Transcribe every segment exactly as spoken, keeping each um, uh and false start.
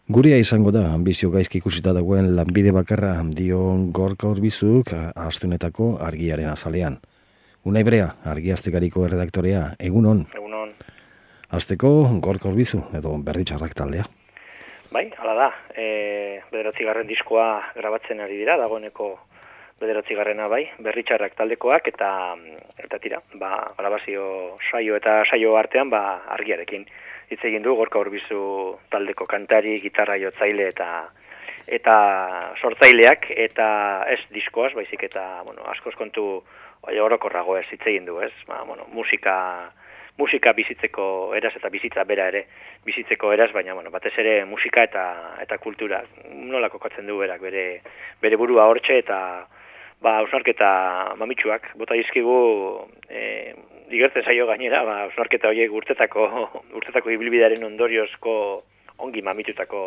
Gurea izango da, ambizio gaizki ikusita dagoen lanbide bakarra dion Gorka Urbizuk astunetako argiaren azalean. Unai Brea, argi astekariko erredaktorea, egunon. Egunon. Azteko Gorka Urbizu, edo Berritxarrak taldea. Bai, hala da, e, bederatzigarren diskoa grabatzen ari dira, dagoeneko bederatzigarrena bai, Berritxarrak taldekoak, eta eta tira, ba, grabazio saio eta saio artean ba, argiarekin. Hitz egin du Gorka Urbizu taldeko kantari, gitarra jotzaile eta eta sortzaileak, eta ez diskoaz, baizik eta, bueno, askoz kontu orokorrago ez hitz egin du, ez? Ba, bueno, musika musika bizitzeko eraz eta bizitza bera ere bizitzeko eraz, baina bueno, batez ere musika eta eta kultura nola kokatzen du berak bere bere burua hortxe, eta ba hausnarketa mamitsuak bota dizkigu, eh igertzen zaio gainera, ba hausnarketa horiek urtetako urtetako ibilbidearen ondoriozko ongi mamitutako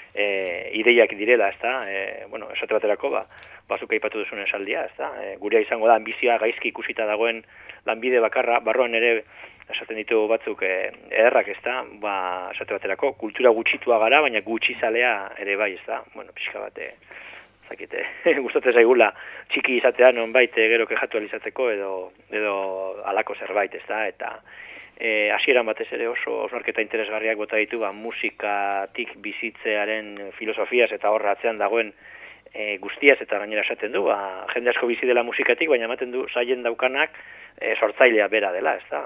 e, ideiak direla, ezta? E, bueno, esate baterako ba bazuk aipatu duzun esaldia, ezta? E, gurea izango da ambizioa gaizki ikusita dagoen lanbide bakarra, barruan ere esaten ditu batzuk eh, ederrak, ezta? Ba, esate baterako kultura gutxitua gara, baina gutxizalea ere bai, ezta? Bueno, pixka bat eh zakite, gustatzen zaigula txiki izatea nonbait gero kexatu izateko edo edo halako zerbait, ezta? Eta eh hasieran batez ere oso osnarketa interesgarriak bota ditu, ba musikatik bizitzearen filosofiaz eta horra atzean dagoen e, guztiaz, eta gainera esaten du, ba jende asko bizi dela musikatik, baina ematen du saien daukanak e, sortzailea bera dela, ezta?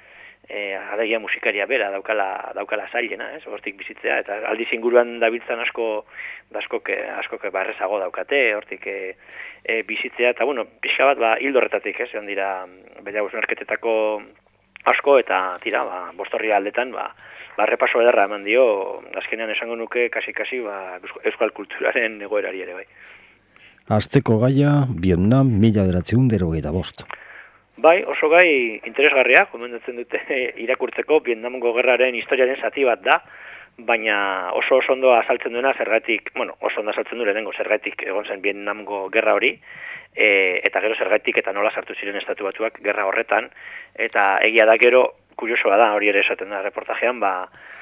E, alegia musikaria bera daukala daukala zailena, ez? Hortik bizitzea, eta aldiz inguruan dabiltzan asko askok askok barrezago daukate, hortik e, e, bizitzea, eta bueno, pixka bat ba hildo horretatik, ez? Egon dira bera usnarketetako asko, eta tira, ba bostorri aldetan ba ba repaso ederra eman dio, azkenean esango nuke kasi-kasi ba euskal kulturaren egoerari ere bai. Azteko gaia, Vietnam, mila bederatziehun eta hirurogeita bost. Bai, oso gai interesgarria, gomendatzen dute irakurtzeko, Vietnamgo gerraren historiaren zati bat da, baina oso oso ondo azaltzen duena zergatik, bueno, oso ondo azaltzen du lehenengo zergatik egon zen Vietnamgo gerra hori, e, eta gero zergatik eta nola sartu ziren estatu batuak gerra horretan, eta egia da gero, kuriosoa da, hori ere esaten da reportajean, ba,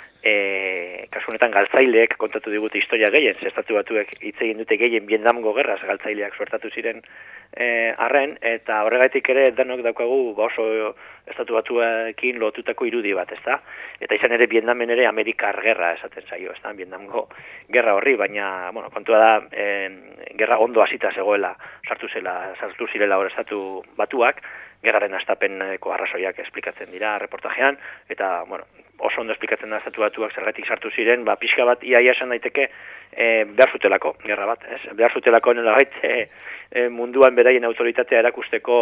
e, kasu honetan galtzaileek kontatu digute historia gehien, estatu batuek hitz egin dute gehien Vietnamgo gerraz galtzaileak suertatu ziren e, arren, eta horregatik ere danok daukagu ba oso estatu batuekin lotutako irudi bat, ezta? Eta izan ere Vietnamen ere Amerikar gerra esaten zaio, ezta? Vietnamgo gerra horri, baina bueno, kontua da e, gerra ondo hasita zegoela, sartu zela, sartu zirela hor estatu batuak, gerraren hastapeneko arrazoiak esplikatzen dira reportajean, eta bueno, oso ondo esplikatzen da estatu batuak zergatik sartu ziren, ba pixka bat iaia esan daiteke e, behar zutelako gerra bat, ez? Behar zutelako nolabait e, e, munduan beraien autoritatea erakusteko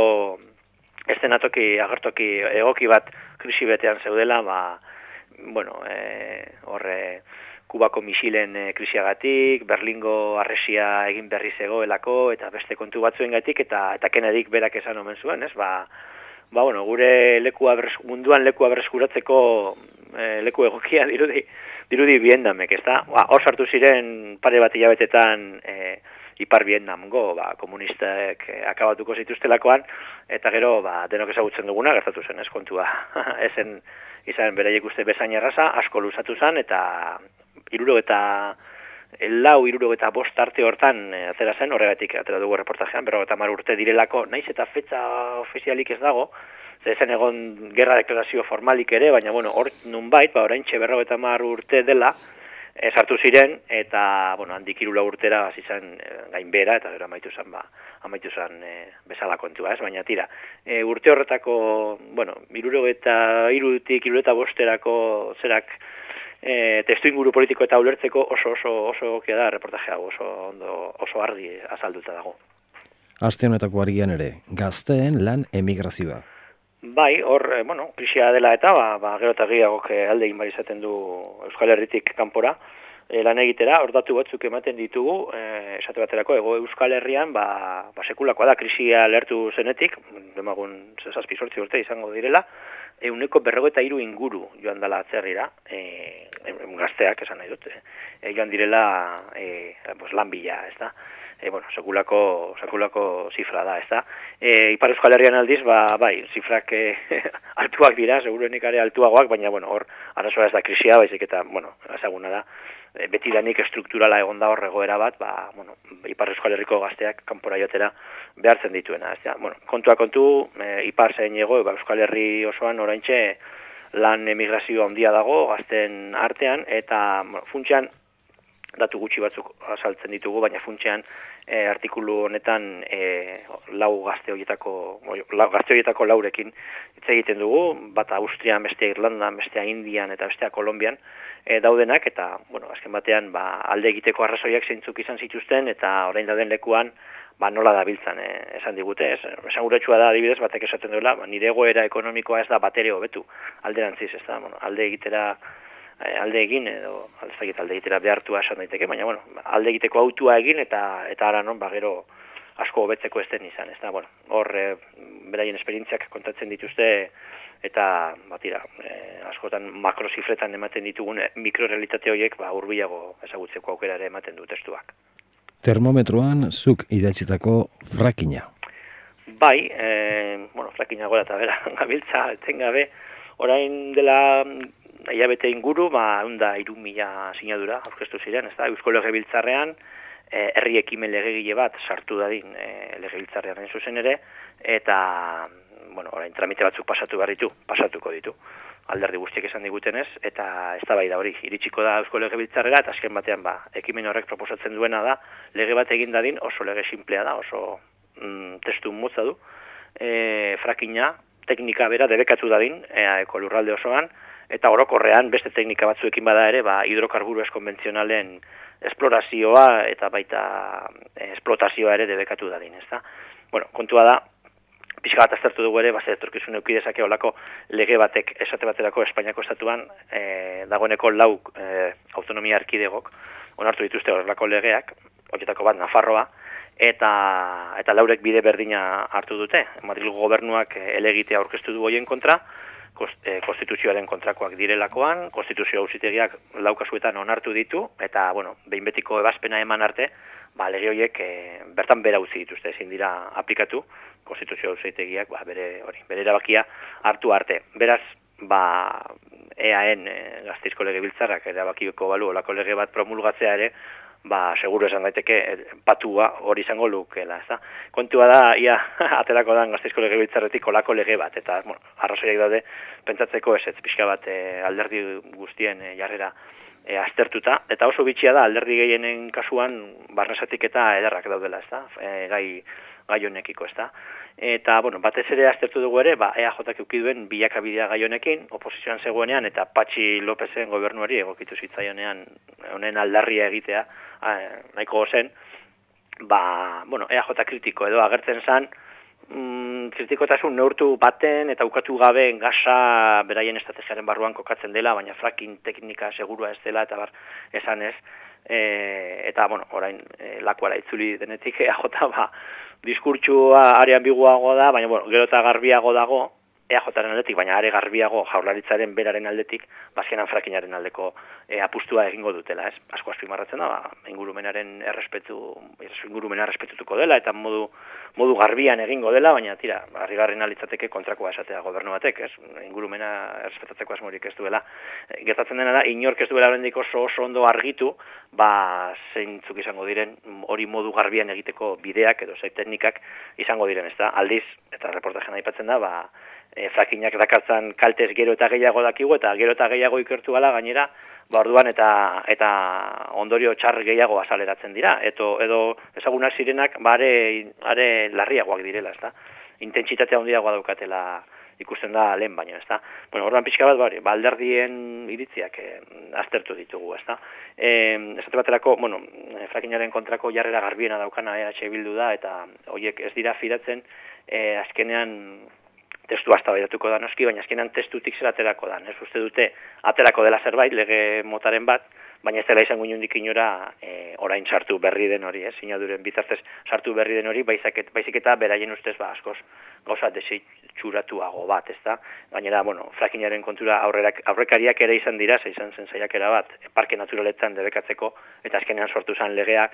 eszenatoki, agertoki egoki bat krisi betean zeudela, ba bueno, e, horre Kubako misilen e, krisiagatik, Berlingo harresia egin berri zegoelako, eta beste kontu batzuengatik, eta eta Kennedyk berak esan omen zuen, ez? Ba, ba bueno, gure lekua berres, munduan lekua berreskuratzeko e, leku egokia dirudi dirudi Vietnamek, ezta? Ba, hor sartu ziren pare bat hilabetetan e, Ipar Vietnamgo, ba, komunistek e, akabatuko zituztelakoan, eta gero ba denok ezagutzen duguna gertatu zen, ez kontua. Ezen izan beraiek uste bezain erraza, asko luzatu zen, eta hirurogeita lau, hirurogeita bost arte hortan e, atera zen, horregatik atera dugu reportajean, berrogeita hamar urte direlako, naiz eta fetxa ofizialik ez dago, ze zen egon gerra deklarazio formalik ere, baina bueno, hor nunbait, ba oraintxe berrogeita hamar urte dela, e, sartu ziren, eta bueno, handik hiru lau urtera hasi zen e, gainbera, eta gero amaitu zen ba amaitu zen e, bezala kontua, ez? Baina tira, e, urte horretako, bueno, hirurogeita hirutik hirurogeita bosterako zerak E, testu inguru politiko eta ulertzeko oso oso oso egokia da reportajea, oso ondo, oso argi azalduta dago. Aste honetako argian ere, gazteen lan emigrazioa. Bai, hor, e, bueno, krisia dela eta ba, ba gero eta gehiagok alde egin bai izaten du Euskal Herritik kanpora e, lan egitera, hor datu batzuk ematen ditugu, e, esate baterako ego Euskal Herrian ba, ba sekulakoa da krisia lertu zenetik, demagun zazpi sortzi urte izango direla, euneko berrogeita hiru inguru joan dela atzerrira, e, gazteak esan nahi dute, e, joan direla e, pues, lan bila, ez da? e, bueno, sekulako, sekulako zifra da, ez da. E, Ipar Euskal Herrian aldiz, ba, bai, zifrak e, altuak dira, segurenik are altuagoak, baina, bueno, hor, arazoa ez da krisia, baizik eta, bueno, ezaguna da, e, betidanik estrukturala egon da hor egoera bat, ba, bueno, Ipar Euskal Herriko gazteak kanpora jotera behartzen dituena, ez da. Bueno, kontua kontu, e, Ipar zein ego, ba, Euskal Herri osoan oraintxe lan emigrazioa handia dago gazten artean, eta bueno, funtsean datu gutxi batzuk azaltzen ditugu, baina funtsean e, artikulu honetan e, lau gazte horietako, lau, gazte horietako laurekin hitz egiten dugu, bata Austrian, bestea Irlandan, bestea Indian eta bestea Kolonbian e, daudenak, eta bueno, azken batean ba, alde egiteko arrazoiak zeintzuk izan zituzten, eta orain dauden lekuan ba, nola dabiltzan, eh, esan digute, ez, esan guretsua da adibidez, batek esaten duela, ba, nire egoera ekonomikoa ez da batere hobetu, alderantziz, ez da, bueno, alde egitera, eh, alde egin, edo, alde alde egitera behartua esan daiteke, baina, bueno, alde egiteko autua egin, eta eta ara non, ba, gero asko hobetzeko ez den izan, ez da, bueno, hor, eh, beraien esperientziak kontatzen dituzte, eta, batira, eh, askotan makrozifretan ematen ditugun eh, mikrorealitate horiek, ba, hurbilago ezagutzeko aukera ere ematen du testuak. Termometroan zuk idatzitako frakina. Bai, e, bueno, frakina gora eta bera, gabiltza, etengabe, orain dela hilabete inguru, ba, unda iru mila sinadura aurkeztu ziren, ez da, Eusko Legebiltzarrean, e, herri ekimen legegile bat sartu dadin e, Legebiltzarrean zuzen ere, eta, bueno, orain tramite batzuk pasatu behar ditu, pasatuko ditu. Alderdi guztiek esan digutenez, eta eztabaida hori iritsiko da Eusko Legebiltzarrera, eta azken batean ba, ekimen horrek proposatzen duena da, lege bat egin dadin, oso lege simplea da, oso mm, testu motza du, e, frakina, teknika bera debekatu dadin, eaeko lurralde osoan, eta orokorrean beste teknika batzuekin bada ere, ba, hidrokarburo ez konbentzionalen esplorazioa eta baita esplotazioa ere debekatu dadin, ezta? Bueno, kontua da, pixka bat aztertu dugu ere, base etorkizun eukidezake olako lege batek esate baterako Espainiako estatuan e, dagoeneko lau e, autonomia erkidegok onartu dituzte horrelako legeak, horietako bat Nafarroa, eta eta laurek bide berdina hartu dute. Madrilgo gobernuak elegitea aurkeztu du hoien kontra, konstituzioaren kontrakoak direlakoan, konstituzio auzitegiak lau kasuetan onartu ditu, eta, bueno, behin betiko ebazpena eman arte, ba, lege horiek e, bertan bera utzi dituzte, ezin dira aplikatu, konstituzio auzitegiak ba, bere hori, bere erabakia hartu arte. Beraz, ba, E A N, e, Gasteizko Legebiltzarrak erabakiko balu olako lege bat promulgatzea ere, ba, seguru esan daiteke patua hori izango lukeela, ez da. Kontua da, ia, aterako dan Gasteizko Legebiltzarretik olako lege bat, eta, bueno, arrazoiak daude, pentsatzeko ez, ez pixka bat e, alderdi guztien e, jarrera e, aztertuta, eta oso bitxia da, alderdi gehienen kasuan, barnesatik eta ederrak daudela, ez da, e, gai, gai honekiko, ez da. Eta, bueno, batez ere aztertu dugu ere, ba, E A Jak eukiduen bilakabidea gai honekin, oposizioan zegoenean, eta Patxi Lopezen gobernuari egokitu zitzaionean honen aldarria egitea, eh, nahiko zen, ba, bueno, E A J kritiko edo agertzen zen, mm, kritikotasun neurtu baten eta ukatu gabe gasa beraien estrategiaren barruan kokatzen dela, baina fracking teknika segurua ez dela, eta bar, esan ez, e, eta, bueno, orain e, lakuara itzuli denetik, E A J, ba, diskurtsua are ambiguago da, baina, bueno, gero eta garbiago dago, E A Jaren aldetik, baina are garbiago Jaurlaritzaren beraren aldetik, bazkenan frackingaren aldeko e, apustua egingo dutela, ez? Asko azpimarratzen da, ba, ingurumenaren errespetu, ingurumena errespetutuko dela, eta modu, modu garbian egingo dela, baina tira, harrigarrena litzateke kontrakoa esatea gobernu batek, ez? Ingurumena errespetatzeko asmorik ez duela. E, gertatzen dena da, inork ez duela oraindik oso oso ondo argitu, ba, zeintzuk izango diren, hori modu garbian egiteko bideak edo zei teknikak izango diren, ez da? Aldiz, eta reportajean aipatzen da, ba, E, frakinyak dakartzan kaltez gero eta gehiago dakigu, eta gero eta gehiago ikertu gala gainera, ba orduan eta eta ondorio txar gehiago azaleratzen dira, eto, edo ezagunak zirenak ba are, are larriagoak direla, ezta? Intentsitate handiagoa daukatela ikusten da lehen baino, ezta? Bueno, orduan pixka bat, bari, ba, alderdien iritziak eh, aztertu ditugu, ezta? Eh, esate baterako, bueno, frakinaren kontrako jarrera garbiena daukana E H Bildu da, eta horiek ez dira fidatzen, eh, azkenean testu hasta baidatuko da noski, baina azkenan testutik zer aterako da. Ez uste dute aterako dela zerbait, lege motaren bat, baina ez dela izango inundik inora e, orain sartu berri den hori, eh? Sinaduren bitartez sartu berri den hori, baizik, baizik eta beraien ustez ba, askoz gauza desitxuratuago bat, ez da? Gainera, bueno, frackingaren kontura aurrerak, aurrekariak ere izan dira, izan zen saiakera bat, parke naturaletan debekatzeko, eta azkenean sortu zen legea,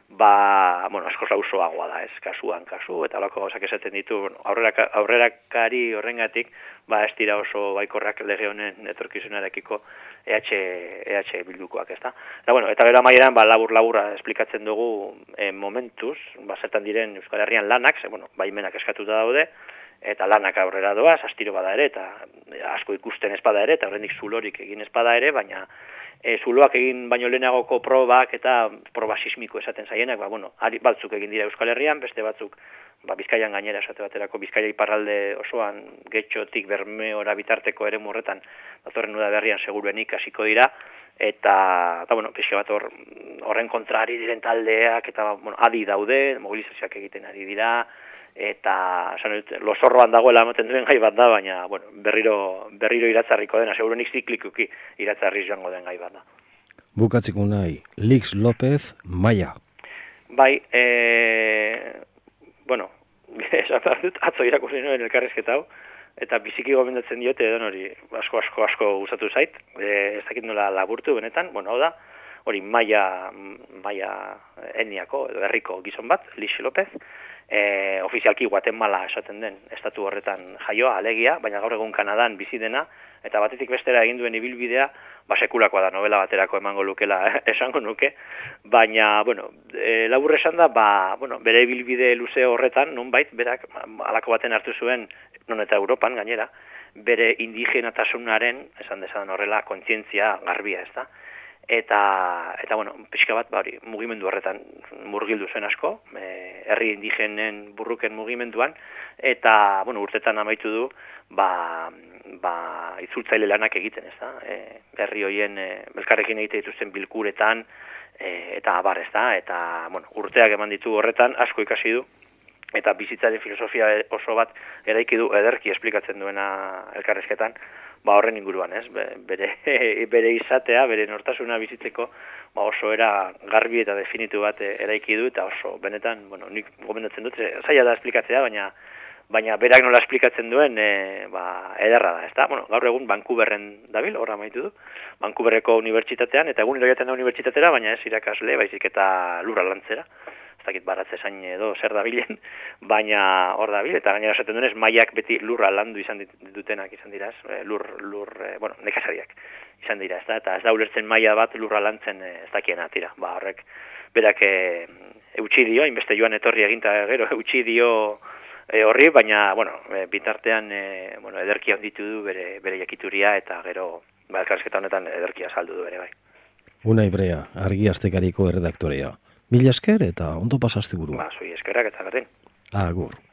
ba, bueno, askoz lausoagoa da, ez, kasuan kasu, eta holako gauzak esaten ditu, bueno, aurrera, aurrerakari horrengatik, ba, ez dira oso baikorrak lege honen etorkizunarekiko E H, E H bildukoak, ez da. Eta, bueno, eta bera maieran, ba, labur-laburra esplikatzen dugu e, momentuz, ba, zertan diren Euskal Herrian lanak, ze, bueno, baimenak eskatuta daude, eta lanak aurrera doaz, astiro bada ere, eta asko ikusten ez bada ere, eta horrendik zulorik egin ez bada ere, baina e, zuloak egin baino lehenagoko probak eta proba sismiko esaten zaienak, ba, bueno, batzuk egin dira Euskal Herrian, beste batzuk ba, Bizkaian gainera esate baterako, Bizkaia iparralde osoan Getxotik Bermeora bitarteko ere murretan, datorren uda berrian seguruenik hasiko dira, eta, eta bueno, pixka bat hor, horren kontrari diren taldeak, eta bueno, adi daude, mobilizazioak egiten ari dira, eta lozorroan dagoela ematen duen gai bat da, baina bueno, berriro, berriro iratzarriko dena, seguruenik ziklikuki iratzarri joango den gai bat da. Bukatzeko nahi, Lix López, Maia. Bai, e, bueno, atzo irakurri nuen elkarrizketa hau, eta biziki gomendatzen diote edo hori asko, asko, asko gustatu zait, e, ez dakit nola laburtu benetan, bueno, hau da, hori Maia, Maia etniako edo herriko gizon bat, Lix López, E, ofizialki Guatemala esaten den estatu horretan jaioa, alegia, baina gaur egun Kanadan bizi dena, eta batetik bestera egin duen ibilbidea, ba sekulakoa da, novela baterako emango lukela esango nuke, baina, bueno, e, labur esan da, ba, bueno, bere ibilbide luze horretan, nonbait, berak, halako baten hartu zuen, non eta Europan gainera, bere indigenatasunaren, esan desan horrela, kontzientzia garbia, ez da? Eta, eta bueno, pixka bat, ba, hori, mugimendu horretan murgildu zen asko, e, herri indigenen burruken mugimenduan, eta, bueno, urtetan amaitu du, ba, ba, itzultzaile lanak egiten, ez da, e, herri hoien, e, elkarrekin egite dituzten bilkuretan, e, eta abar, ez da, eta, bueno, urteak eman ditu horretan, asko ikasi du, eta bizitzaren filosofia oso bat eraiki du ederki esplikatzen duena elkarrezketan, ba horren inguruan, ez? Bere, bere izatea, bere nortasuna bizitzeko, ba oso era garbi eta definitu bat eraiki du, eta oso benetan, bueno, nik gomendatzen dut, zaila da esplikatzea, baina baina berak nola esplikatzen duen, e, ba, ederra da, ezta? Bueno, gaur egun Vancouverren dabil, horra amaitu du, Vancouverreko unibertsitatean, eta egun eroiaten da unibertsitatera, baina ez irakasle, baizik eta lurra lantzera, ez dakit baratze zain edo zer dabilen, baina hor dabil, eta gainera esaten duenez, maiak beti lurra landu izan dutenak izan dira, lur, lur, bueno, nekazariak izan dira, ez da, eta ez da ulertzen maia bat lurra lantzen ez dakiena, tira, ba, horrek, berak e, eutxi dio, inbeste joan etorri eginta gero, eutxi dio e, horri, baina, bueno, e, bitartean, e, bueno, ederkia handitu du bere, bere jakituria, eta gero, ba, elkarrizketa honetan ederkia saldu du bere, bai. Unai Brea, Argi Astekariko erredaktorea. Mila esker eta ondo pasazte burua. Ba, zui eskerrak eta berdin. Agur.